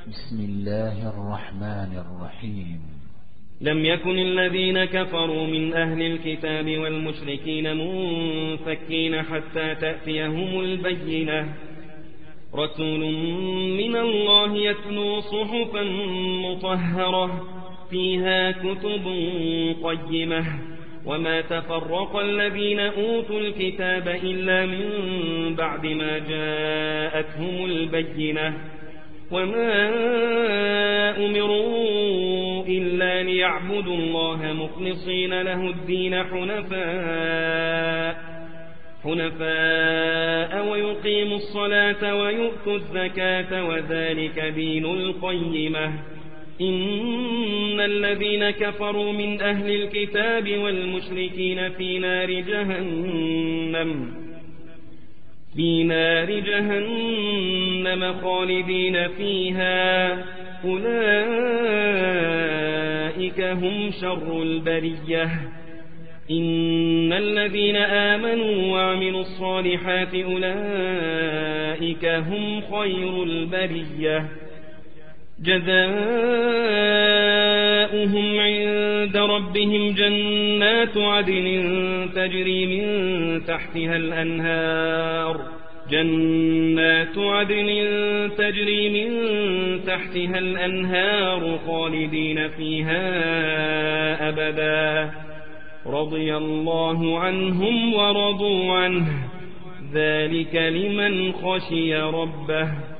بسم الله الرحمن الرحيم. لم يكن الذين كفروا من أهل الكتاب والمشركين منفكين حتى تأتيهم البينة، رسول من الله يتلو صحفا مطهرة فيها كتب قيمة، وما تفرق الذين أوتوا الكتاب إلا من بعد ما جاءتهم البينة، وما أمروا إلا ليعبدوا الله مخلصين له الدين حنفاء ويقيموا الصلاة ويؤتوا الزكاة وذلك دين القيمة. إن الذين كفروا من أهل الكتاب والمشركين في نار جهنم خالدين فيها، أولئك هم شر البرية. إن الذين آمنوا وعملوا الصالحات أولئك هم خير البرية، جزاؤهم عند ربهم جنات عدن تجري من تحتها الأنهار خالدين فيها أبدا، رضي الله عنهم ورضوا عنه، ذلك لمن خشي ربه.